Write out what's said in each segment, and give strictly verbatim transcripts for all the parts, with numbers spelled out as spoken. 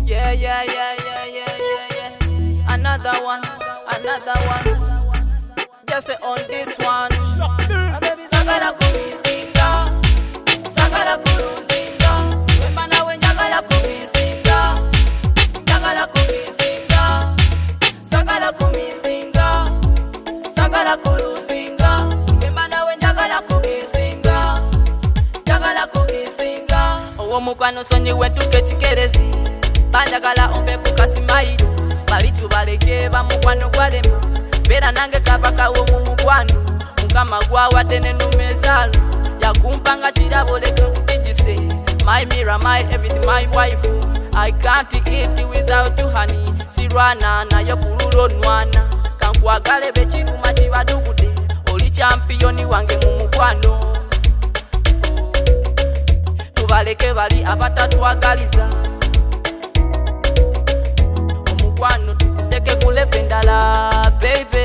Yeah, yeah, yeah, yeah, yeah, yeah, yeah. Another one, another one. Just on this one. Sagala kumisinga, sagala kuruzinga. Wemba nawe njagala kumisinga, njagala kumisinga. Sagala kumisinga, sagala kuruzinga. Wemba nawe njagala kumisinga, njagala kumisinga. Owo mukwano sonyi wetuke chikerezi. Banjagala ombe kukasimairo balitu baleke bamukwano gwalema bera nange kabakawo mu mukwano mukama gwawadde n'enumezalo yakumpanga kirabo leka nkutijise my mirror, my everything, my wife. I can't eat without you honey sirwana nayo kululo nwana kankwagale bekiruma kibadugude oli championi wange mu mukwano tubaleke bali abatatwagaliza mukwano tukuteke kulefe ndala baby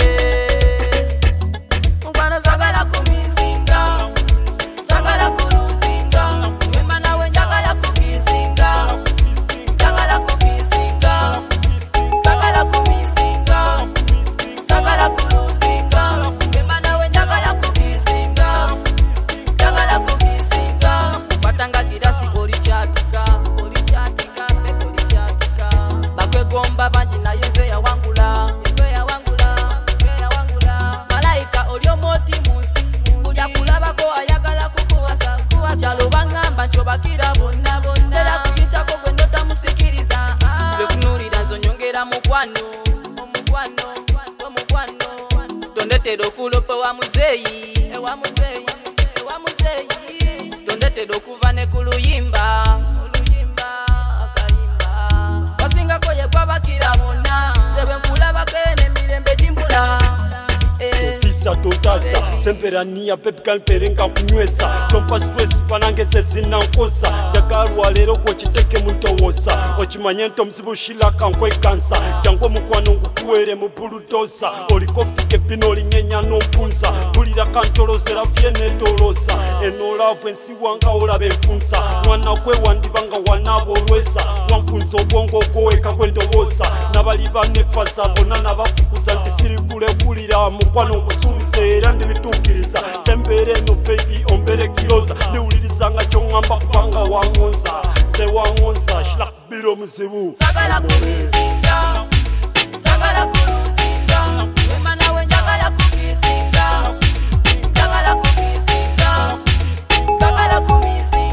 mukwano sagala kumisinga sagala kuluzinga wemba nawe njagala kukisinga njagala kukisinga sagala kumisinga sagala kuluzinga wemba nawe njagala kukisinga njagala kukisinga batanga girasi oli chatika oli chatika beto oli chatika bakwegomba banji nayo nze yawangula nze yawangula nze yawangula malaika oli omoti munsi kuja kulabako ayagala kukuwasa kuwasa lobangamba nkyobakira bonna bonna era kuyitako gwe ndotamusikiriza bekunulira nzonyongera mukwano omukwano omukwano tondetera okulopa wa muzeyi ewa muzeyi ewa muzeyi tondetera okuva ne ku luyimba oluyimba akayimba wasingako ye gwabakira bonna nzebwe nkulabako n'emirembe gimbula Fisa totasa semperania pepikal perenga kunywesa tompa stress panangeze zinankosa jakalwa lero ko kiteke muntowosa okimanye nto mzibu shilaka nkwe kansa jango mukwano ngukuwere mu pulutosa oliko fike pino linyenya no punsa bulira kantolozera fiene tolosa eno love ensi wanga olabe funsa mwana kwe wandibanga wanabo lwesa wamfunzo obwongo koweka kwendowosa nabali banefasa bona nabafukuza ndisiri kule kulira mukwano kusubize era ndibitukiriza sembere no baby ombere kiloza ndiwulirizanga kyongamba kubanga wangonza se wangonza shila biro muzibu sagala kumisinga sagala kuluzinga wemba nawe njagala kumisinga njagala kumisinga sagala kumisinga